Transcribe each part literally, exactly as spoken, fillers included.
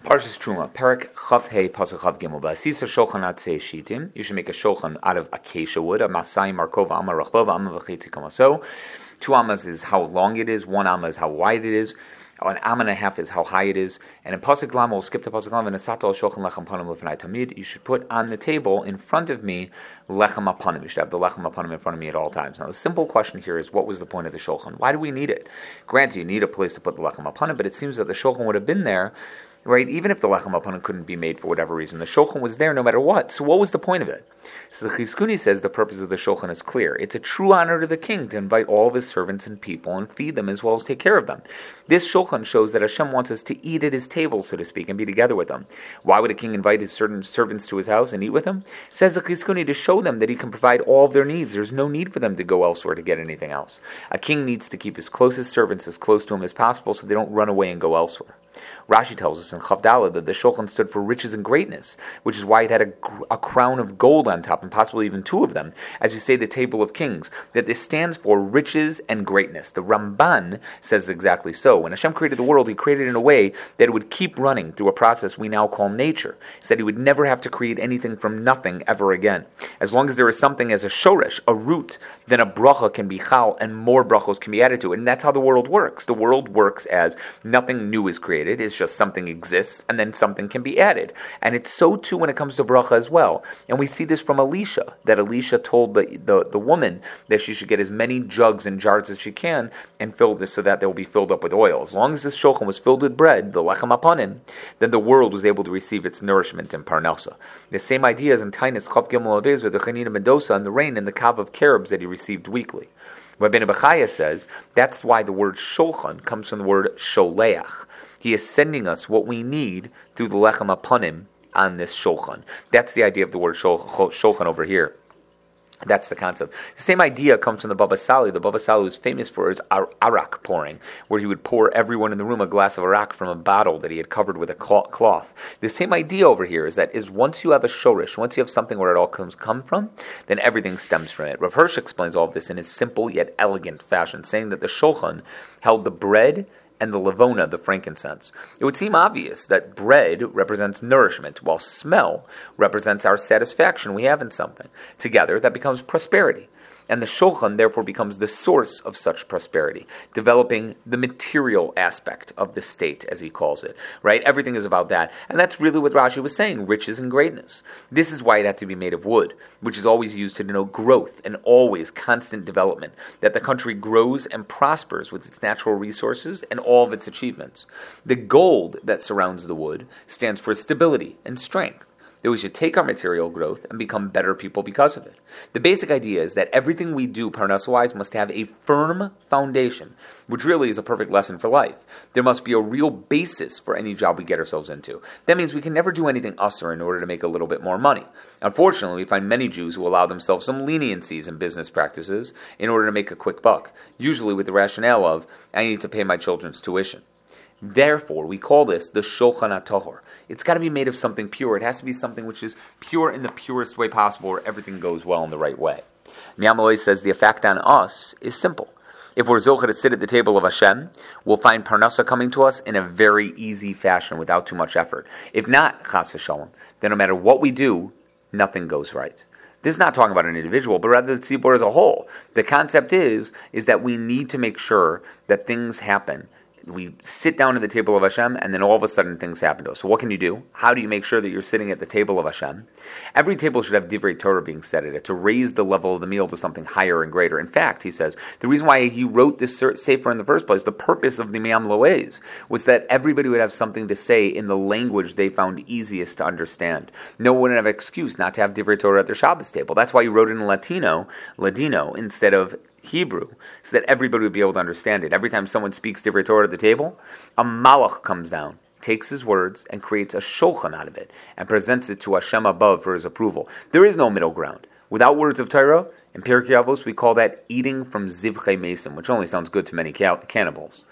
Parshas Truma, Perek Chav Hey Pasuk Chav Gimel. Ba'asisa shulchan atzei shitim. You should make a shulchan out of acacia wood. A masai markova amma rachbova amma v'chitzi kamaso. Two amas is how long it is. One amma is how wide it is. An amma and a half is how high it is. And in Pasuk Lam, we'll skip to Pasuk Lam. And asato shulchan lechem panim lefnai tamid. You should put on the table in front of me lechem apanim. You should have the lechem apanim in front of me at all times. Now, the simple question here is, what was the point of the shulchan? Why do we need it? Granted, you need a place to put the lechem apanim, but it seems that the shulchan would have been there. Right, even if the lechem apanim couldn't be made for whatever reason, the shulchan was there no matter what. So what was the point of it? So the Chizkuni says the purpose of the shulchan is clear. It's a true honor to the king to invite all of his servants and people and feed them as well as take care of them. This shulchan shows that Hashem wants us to eat at his table, so to speak, and be together with them. Why would a king invite his certain servants to his house and eat with them? Says the Chizkuni, to show them that he can provide all of their needs. There's no need for them to go elsewhere to get anything else. A king needs to keep his closest servants as close to him as possible so they don't run away and go elsewhere. Rashi tells us in Chavdala that the shulchan stood for riches and greatness, which is why it had a, a crown of gold on top, and possibly even two of them, as you say the table of kings, that this stands for riches and greatness. The Ramban says exactly so. When Hashem created the world, he created it in a way that it would keep running through a process we now call nature. He said he would never have to create anything from nothing ever again. As long as there is something as a shoresh, a root, then a bracha can be chal, and more brachos can be added to it. And that's how the world works. The world works as nothing new is created, it's just something exists, and then something can be added. And it's so too when it comes to bracha as well. And we see this from Elisha, that Elisha told the, the, the woman that she should get as many jugs and jars as she can and fill this so that they will be filled up with oil. As long as this shulchan was filled with bread, the lechem apanim, then the world was able to receive its nourishment in parnasa. The same idea is in Tainus Chav Gimel Avez with the Chanina Mendoza and the rain and the kav of carobs that he received weekly. Rabbeinu Bechaya says that's why the word shulchan comes from the word sholeach. He is sending us what we need through the lechem apanim on this shulchan. That's the idea of the word shulchan over here. That's the concept. The same idea comes from the Baba Sali. The Baba Sali was famous for his ar- arak pouring, where he would pour everyone in the room a glass of arak from a bottle that he had covered with a cloth. The same idea over here is that is once you have a shorish, once you have something where it all comes come from, then everything stems from it. Rav Hirsch explains all of this in his simple yet elegant fashion, saying that the shulchan held the bread and the levona, the frankincense. It would seem obvious that bread represents nourishment, while smell represents our satisfaction we have in something. Together, that becomes prosperity. And the shulchan, therefore, becomes the source of such prosperity, developing the material aspect of the state, as he calls it. Right? Everything is about that. And that's really what Rashi was saying, riches and greatness. This is why it had to be made of wood, which is always used to denote growth and always constant development, that the country grows and prospers with its natural resources and all of its achievements. The gold that surrounds the wood stands for stability and strength, that we should take our material growth and become better people because of it. The basic idea is that everything we do, parnasa-wise, must have a firm foundation, which really is a perfect lesson for life. There must be a real basis for any job we get ourselves into. That means we can never do anything usser in order to make a little bit more money. Unfortunately, we find many Jews who allow themselves some leniencies in business practices in order to make a quick buck, usually with the rationale of, I need to pay my children's tuition. Therefore, we call this the shulchan hatohor. It's got to be made of something pure. It has to be something which is pure in the purest way possible, where everything goes well in the right way. Miyamaloi says the effect on us is simple. If we're zocha to sit at the table of Hashem, we'll find parnasa coming to us in a very easy fashion without too much effort. If not, chas v'shalom, then no matter what we do, nothing goes right. This is not talking about an individual, but rather the tzibur as a whole. The concept is, is that we need to make sure that things happen. We sit down at the table of Hashem, and then all of a sudden things happen to us. So what can you do? How do you make sure that you're sitting at the table of Hashem? Every table should have divrei Torah being said at it, to raise the level of the meal to something higher and greater. In fact, he says, the reason why he wrote this sefer in the first place, the purpose of the Miyam Loez, was that everybody would have something to say in the language they found easiest to understand. No one would have an excuse not to have divrei Torah at their Shabbos table. That's why he wrote it in Latino, Ladino, instead of Hebrew, so that everybody would be able to understand it. Every time someone speaks divrei Torah at the table, a malach comes down, takes his words, and creates a shulchan out of it, and presents it to Hashem above for his approval. There is no middle ground. Without words of Torah, in Pirkei Avos, we call that eating from zivchei mesim, which only sounds good to many cannibals.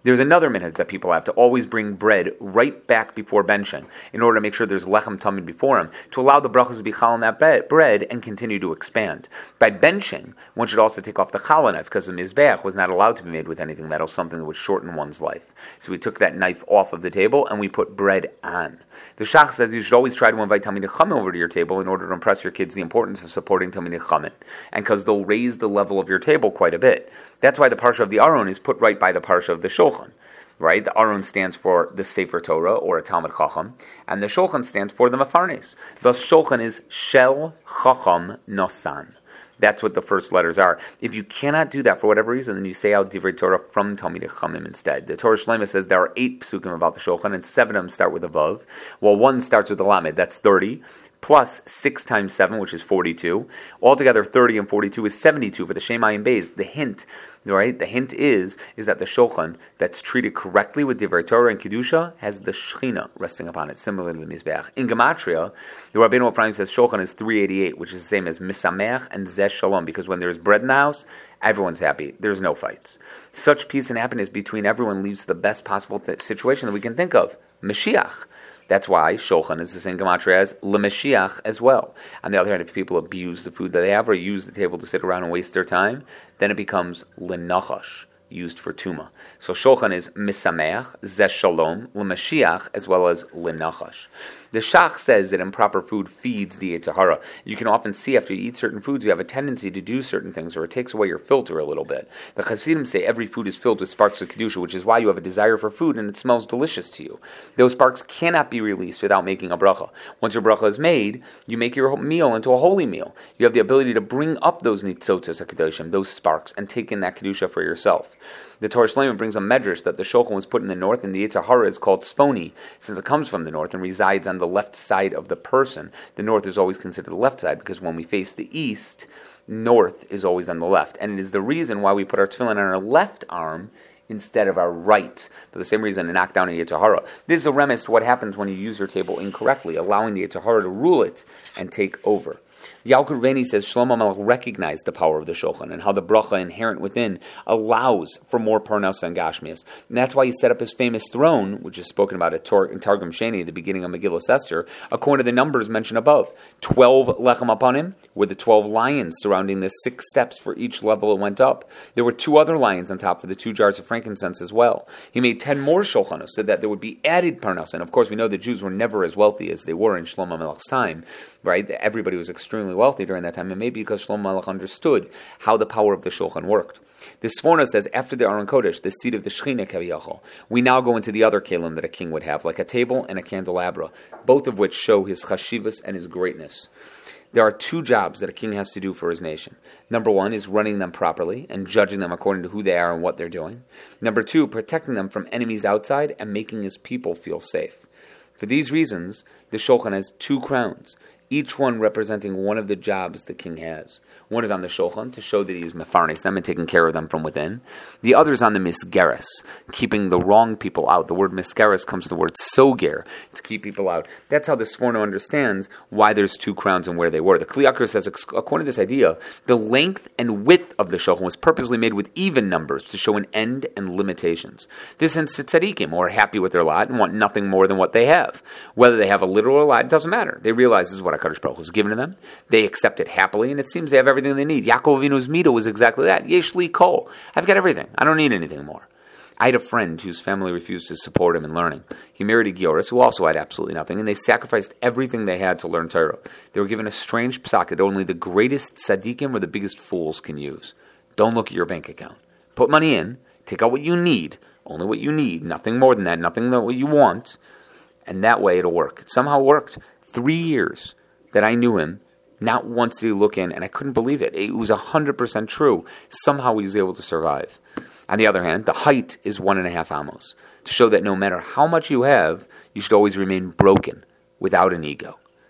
There's another minute that people have to always bring bread right back before benching in order to make sure there's lechem tamid before him, to allow the brachos to be chal on that bread and continue to expand. By benching, one should also take off the challah knife, because the mizbeach was not allowed to be made with anything metal, something that would shorten one's life. So we took that knife off of the table and we put bread on. The Shach says you should always try to invite Talmidei Chachamim over to your table in order to impress your kids the importance of supporting Talmidei Chachamim, and because they'll raise the level of your table quite a bit. That's why the parsha of the Aron is put right by the parsha of the Shulchan. Right? The Aron stands for the Sefer Torah, or a Talmud Chacham, and the Shulchan stands for the Mefarnes. Thus, Shulchan is Shel Chacham Nosan. That's what the first letters are. If you cannot do that for whatever reason, then you say out Divrei Torah from Talmidei Chachamim instead. The Torah Shlema says there are eight psukim about the Shulchan, and seven of them start with a Vav. Well, one starts with a Lamed, that's thirty, plus six times seven, which is forty-two. Altogether, thirty and forty-two is seventy-two for the Shem Ayin Beis. The hint, right? The hint is is that the Shulchan that's treated correctly with Divrei Torah and Kedusha has the Shechina resting upon it, similar to the Mizbeach. In Gematria, the Rabbeinu Ephraim says Shulchan is three eighty-eight, which is the same as Misamech and Zeh Shalom, because when there's bread in the house, everyone's happy. There's no fights. Such peace and happiness between everyone leads to the best possible th- situation that we can think of, Mashiach. That's why Shulchan is the same gematria as L'Mashiach as well. On the other hand, if people abuse the food that they have or use the table to sit around and waste their time, then it becomes L'Nachash, used for Tuma. So Shulchan is Misameach, Zeh Shalom, L'Mashiach, as well as L'Nachash. The Shach says that improper food feeds the Yetzer Hara. You can often see after you eat certain foods, you have a tendency to do certain things, or it takes away your filter a little bit. The Hasidim say every food is filled with sparks of Kedusha, which is why you have a desire for food and it smells delicious to you. Those sparks cannot be released without making a bracha. Once your bracha is made, you make your meal into a holy meal. You have the ability to bring up those nitzotzos HaKadoshim, those sparks, and take in that Kedusha for yourself. The Torah Shlema brings a medrash that the Shulchan was put in the north, and the Yetzer Hara is called Sfoni, since it comes from the north and resides on the left side of the person. The north is always considered the left side, because when we face the east, north is always on the left. And it is the reason why we put our tefillin on our left arm instead of our right, for the same reason to knock down a Yetzer Hara. This is a remiss to what happens when you use your table incorrectly, allowing the Yetzer Hara to rule it and take over. Yalkut Reini says Shlomo Melech recognized the power of the Shulchan and how the bracha inherent within allows for more parnasa and gashmias. And that's why he set up his famous throne, which is spoken about at Tor- in Targum Sheni at the beginning of Megillah Esther, according to the numbers mentioned above. Twelve lechem upon him, with the twelve lions surrounding the six steps for each level it went up. There were two other lions on top for the two jars of frankincense as well. He made ten more Shulchanos so that there would be added parnasa. And of course we know the Jews were never as wealthy as they were in Shlomo Melech's time, right? Everybody was extremely wealthy during that time, and maybe because Shlomo Melech understood how the power of the Shulchan worked. The Sforno says, after the Aron Kodesh, the seat of the Shechina Kaviyachol, we now go into the other kelim that a king would have, like a table and a candelabra, both of which show his chashivas and his greatness. There are two jobs that a king has to do for his nation. Number one is running them properly and judging them according to who they are and what they're doing. Number two, protecting them from enemies outside and making his people feel safe. For these reasons, the Shulchan has two crowns, each one representing one of the jobs the king has. One is on the Shulchan, to show that he is mefarnes them and taking care of them from within. The other is on the misgeres, keeping the wrong people out. The word misgeres comes from the word soger, to keep people out. That's how the Sforno understands why there's two crowns and where they were. The Kli Yakar says, according to this idea, the length and width of the Shulchan was purposely made with even numbers to show an end and limitations. This hence the tzaddikim, who are happy with their lot and want nothing more than what they have. Whether they have a literal lot, it doesn't matter. They realize this is what HaKadosh Baruch Hu has given to them. They accept it happily, and it seems they have everything they need. Yaakov Avinu's midah was exactly that. Yesh li kol. I've got everything. I don't need anything more. I had a friend whose family refused to support him in learning. He married a Gioris who also had absolutely nothing, and they sacrificed everything they had to learn Torah. They were given a strange psak that only the greatest tzaddikim or the biggest fools can use. Don't look at your bank account. Put money in, take out what you need, only what you need, nothing more than that, nothing that what you want, and that way it'll work. It somehow worked. Three years that I knew him, not once did he look in, and I couldn't believe it. It was one hundred percent true. Somehow he was able to survive. On the other hand, the height is one and a half amos, to show that no matter how much you have, you should always remain broken, without an ego.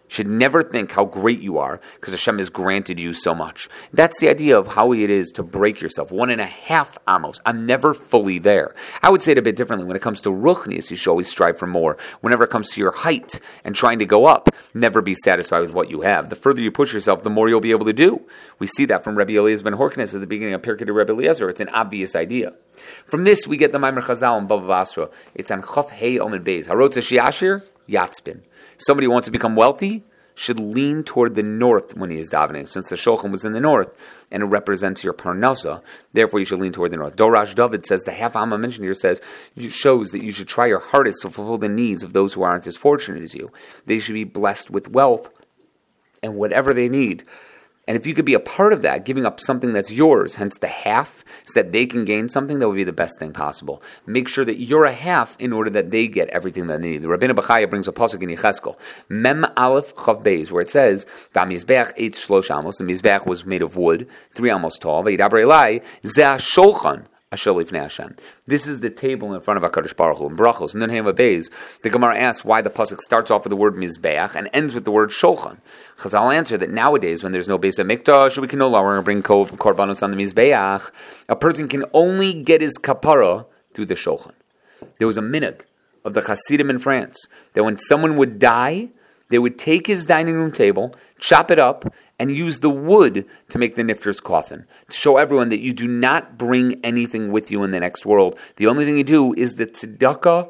should never think how great you are because Hashem has granted you so much. That's the idea of how it is to break yourself. One and a half amos. I'm never fully there. I would say it a bit differently. When it comes to ruchnius, you should always strive for more. Whenever it comes to your height and trying to go up, never be satisfied with what you have. The further you push yourself, the more you'll be able to do. We see that from Rabbi Eliezer ben Horkness at the beginning of Pirkei Rabbi Eliezer. It's an obvious idea. From this, we get the Maimer Chazal and Bava Basra. It's on Chof Hei Omen Beis. Harotza Shiashir, Yatzbin. Somebody who wants to become wealthy should lean toward the north when he is davening, since the shulchan was in the north, and it represents your parnasa. Therefore, you should lean toward the north. Dorash David says, the half Amma mentioned here says, shows that you should try your hardest to fulfill the needs of those who aren't as fortunate as you. They should be blessed with wealth and whatever they need. And if you could be a part of that, giving up something that's yours, hence the half, so that they can gain something, that would be the best thing possible. Make sure that you're a half in order that they get everything that they need. The Rabbeinu Bachaya brings a pasuk in Yecheskel, Mem Aleph Chav Beis, where it says, "V'amizbeach eitz shlosh amos." The mizbeach was made of wood, three amos tall. V'yidaber Elai ze hashulchan. This is the table in front of HaKadosh Baruch Hu. In Brachos, and then Hema Beis, the Gemara asks why the pasuk starts off with the word Mizbeach and ends with the word Shulchan. Chazal answer that nowadays, when there's no Beis HaMikdash, we can no longer bring korbanos on the Mizbeach. A person can only get his kapara through the Shulchan. There was a minhag of the Hasidim in France that when someone would die, they would take his dining room table, chop it up, and use the wood to make the nifter's coffin, to show everyone that you do not bring anything with you in the next world. The only thing you do is the tzedakah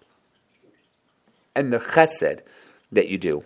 and the chesed that you do.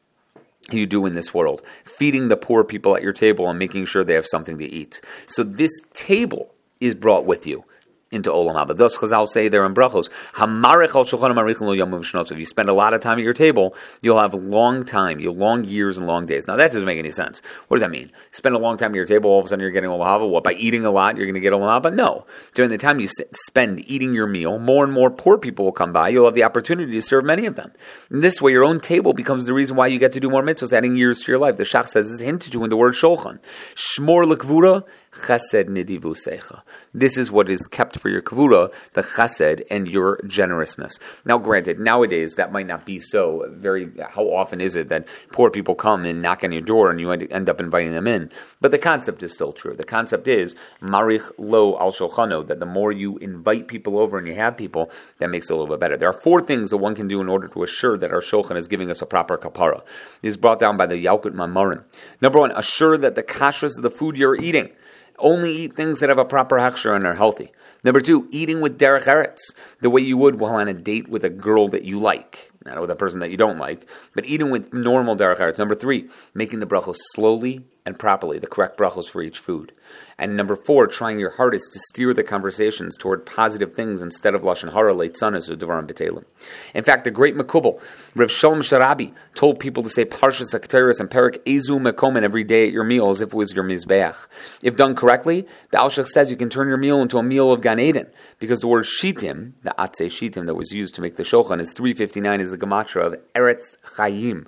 You do in this world, feeding the poor people at your table and making sure they have something to eat. So this table is brought with you into Olam Haba. Thus, Chazal say there in Brachos, Hamarech al shulchan marichin lo yom v'shnot. If you spend a lot of time at your table, you'll have long time, you'll long years and long days. Now, that doesn't make any sense. What does that mean? Spend a long time at your table, all of a sudden you're getting Olam Haba. What, by eating a lot, you're going to get Olam Haba? No. During the time you spend eating your meal, more and more poor people will come by. You'll have the opportunity to serve many of them. And this way, your own table becomes the reason why you get to do more mitzvahs, adding years to your life. The Shach says this is hinted to in the word shulchan. Shmor l'kvura, chesed nidivu secha. This is what is kept for your kavura, the chesed and your generousness. Now, granted, nowadays that might not be so. Very, how often is it that poor people come and knock on your door and you end up inviting them in? But the concept is still true. The concept is marich lo al shulchano, that the more you invite people over and you have people, that makes it a little bit better. There are four things that one can do in order to assure that our shulchan is giving us a proper kapara. This is brought down by the Yalkut Mamarim. Number one, assure that the kashrus of the food you're eating. Only eat things that have a proper hechsher and are healthy. Number two, eating with derech eretz, the way you would while on a date with a girl that you like, not with a person that you don't like, but eating with normal derech eretz. Number three, making the brachos slowly and properly, the correct brachos for each food. And number four, trying your hardest to steer the conversations toward positive things instead of lashon hara, leitzanos, or devarim betelim. In fact, the great Mekubal, Rav Shalom Sharabi, told people to say Parshas HaKeteris and Perik Ezu Mekomen every day at your meal as if it was your mizbeach. If done correctly, the Alshach says you can turn your meal into a meal of Gan Eden, because the word shitim, the atzei shitim that was used to make the shulchan, is three fifty-nine, is the gematria of Eretz Chayim.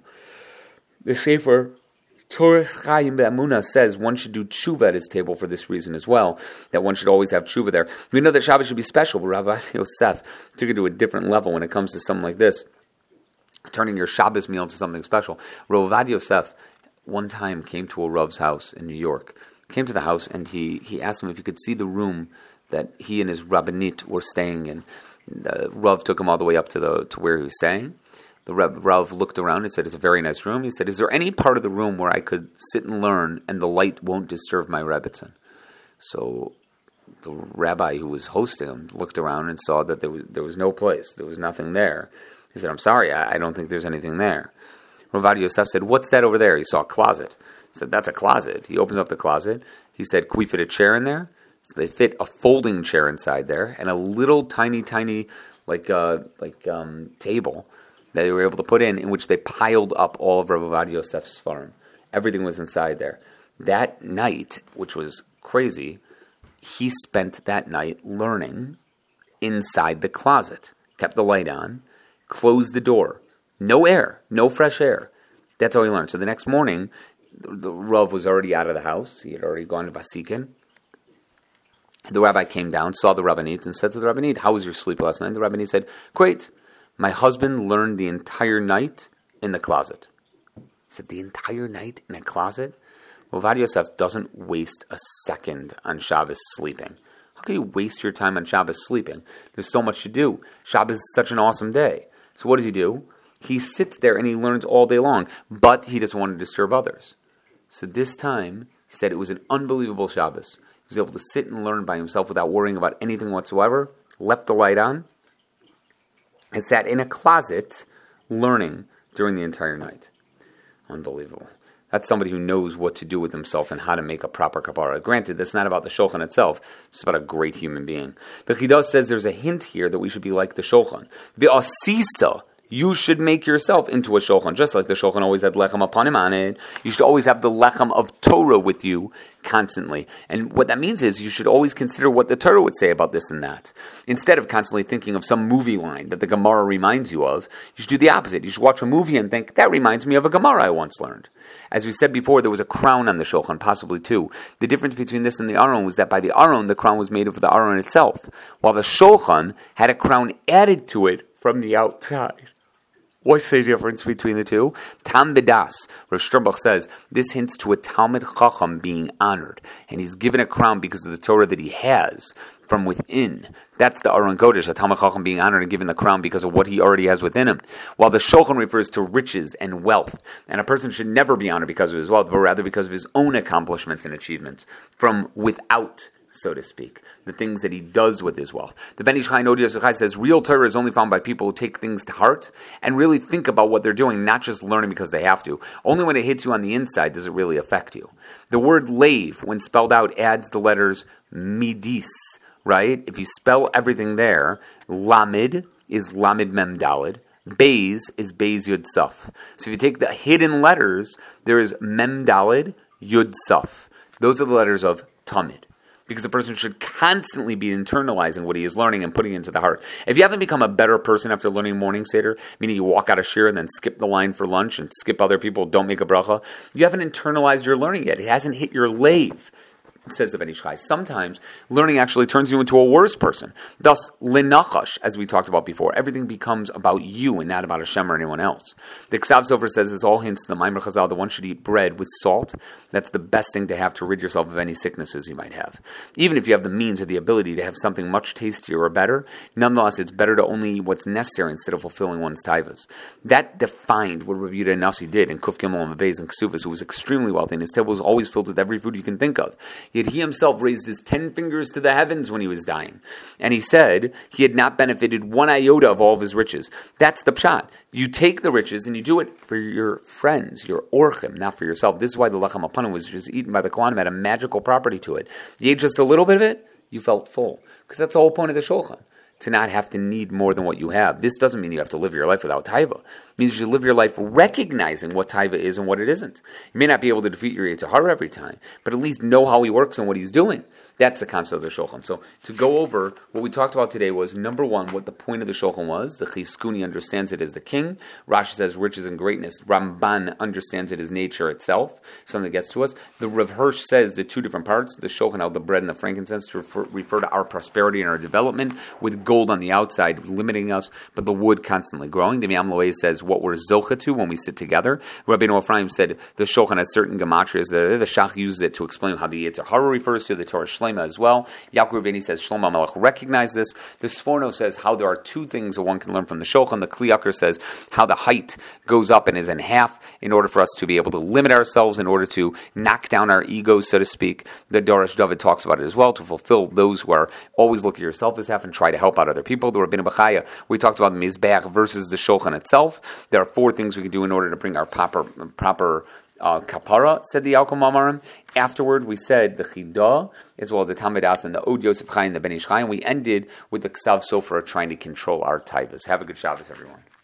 The Sefer Torah Chaim Be'amuna says one should do tshuva at his table for this reason as well, that one should always have tshuva there. We know that Shabbat should be special, but Rabbi Yosef took it to a different level when it comes to something like this, turning your Shabbos meal into something special. Rav Yosef one time came to a Rav's house in New York, came to the house and he, he asked him if he could see the room that he and his Rabbanit were staying in. The Rav took him all the way up to the to where he was staying. The Rav, Rav looked around and said, it's a very nice room. He said, is there any part of the room where I could sit and learn and the light won't disturb my Rebbetzin? So the rabbi who was hosting him looked around and saw that there was, there was no place. There was nothing there. He said, I'm sorry, I, I don't think there's anything there. Rav Yosef said, what's that over there? He saw a closet. He said, that's a closet. He opens up the closet. He said, can we fit a chair in there? So they fit a folding chair inside there and a little tiny, tiny like uh, like um, table that they were able to put in, in which they piled up all of Rav Ovadia Yosef's farm. Everything was inside there. That night, which was crazy, he spent that night learning inside the closet. Kept the light on, closed the door. No air, no fresh air. That's how he learned. So the next morning, the, the Rav was already out of the house. He had already gone to Vasikin. The rabbi came down, saw the Rabbanit, and said to the Rabbanit, how was your sleep last night? The Rabbanit said, great. My husband learned the entire night in the closet. said the entire night in a closet? Well, Ovadia Yosef doesn't waste a second on Shabbos sleeping. How can you waste your time on Shabbos sleeping? There's so much to do. Shabbos is such an awesome day. So what does he do? He sits there and he learns all day long, but he doesn't want to disturb others. So this time, he said it was an unbelievable Shabbos. He was able to sit and learn by himself without worrying about anything whatsoever, left the light on, and sat in a closet learning during the entire night. Unbelievable. That's somebody who knows what to do with himself and how to make a proper kapara. Granted, that's not about the shulchan itself. It's about a great human being. The Chidah says there's a hint here that we should be like the shulchan. The asisa, you should make yourself into a shulchan, just like the shulchan always had lechem apanim on it. You should always have the lechem of Torah with you constantly. And what that means is you should always consider what the Torah would say about this and that. Instead of constantly thinking of some movie line that the Gemara reminds you of, you should do the opposite. You should watch a movie and think, that reminds me of a Gemara I once learned. As we said before, there was a crown on the shulchan, possibly two. The difference between this and the aron was that by the aron, the crown was made of the aron itself, while the shulchan had a crown added to it from the outside. What's the difference between the two? Tam B'das, Rav Sternbuch says, this hints to a Talmid Chacham being honored, and he's given a crown because of the Torah that he has from within. That's the Aron Kodesh, a Talmid Chacham being honored and given the crown because of what he already has within him. While the Shulchan refers to riches and wealth, and a person should never be honored because of his wealth, but rather because of his own accomplishments and achievements from without, so to speak, the things that he does with his wealth. The Ben Ish Chai Nodi Yosef says, real Torah is only found by people who take things to heart and really think about what they're doing, not just learning because they have to. Only when it hits you on the inside does it really affect you. The word lave, when spelled out, adds the letters midis, right? If you spell everything there, Lamed is Lamed Mem Daled, Beis is Beis Yud Saf. So if you take the hidden letters, there is Mem Daled, Yud Saf. Those are the letters of Tamid. Because a person should constantly be internalizing what he is learning and putting it into the heart. If you haven't become a better person after learning morning seder, meaning you walk out of shir and then skip the line for lunch and skip other people, don't make a bracha, you haven't internalized your learning yet. It hasn't hit your lave. Says the Ben Ish Chai. Sometimes learning actually turns you into a worse person. Thus, lenachash, as we talked about before, everything becomes about you and not about Hashem or anyone else. The Ksav Sofer says this all hints to the Maimer Chazal that one should eat bread with salt. That's the best thing to have to rid yourself of any sicknesses you might have. Even if you have the means or the ability to have something much tastier or better, nonetheless, it's better to only eat what's necessary instead of fulfilling one's taivas. That defined what Rabbi Yehuda Nasi did in Kuf Gimel and Beis and Ksuvas, who was extremely wealthy, and his table was always filled with every food you can think of. Yet he himself raised his ten fingers to the heavens when he was dying. And he said he had not benefited one iota of all of his riches. That's the pshat. You take the riches and you do it for your friends, your orchim, not for yourself. This is why the lechem apanim was just eaten by the Kohanim, had a magical property to it. You ate just a little bit of it, you felt full. Because that's the whole point of the shulchan. To not have to need more than what you have. This doesn't mean you have to live your life without taiva. It means you should live your life recognizing what taiva is and what it isn't. You may not be able to defeat your Yetzer Hara every time, but at least know how he works and what he's doing. That's the concept of the Shulchan. So to go over, what we talked about today was, number one, what the point of the Shulchan was. The Chizkuni understands it as the king. Rashi says riches and greatness. Ramban understands it as nature itself, something that gets to us. The Rav Hirsch says the two different parts, the Shulchan, how the bread and the frankincense, to refer, refer to our prosperity and our development, with gold on the outside limiting us, but the wood constantly growing. The Miyam Loei says what we're zocha to when we sit together. Rabbeinu Ephraim said the Shulchan has certain gematrias. The, the Shach uses it to explain how the Yetzer Hara refers to the Torah Shlema as well. Yaakov Ravini says Shlomo Melech recognized this. The Sforno says how there are two things that one can learn from the Shulchan. The Kli Yakar says how the height goes up and is in half in order for us to be able to limit ourselves, in order to knock down our egos, so to speak. The Dorish David talks about it as well, to fulfill those who are always look at yourself as half and try to help out other people. The Rabbeinu Bechaya, we talked about the Mizbeach versus the Shulchan itself. There are four things we can do in order to bring our proper proper Uh, kapara, said the Yalkut Mamarim. Afterward, we said the Chidah, as well as the Talmid Das and the Od Yosef Chai and the Ben Ish Chai, and we ended with the Ksav Sofer trying to control our taivas. Have a good Shabbos, everyone.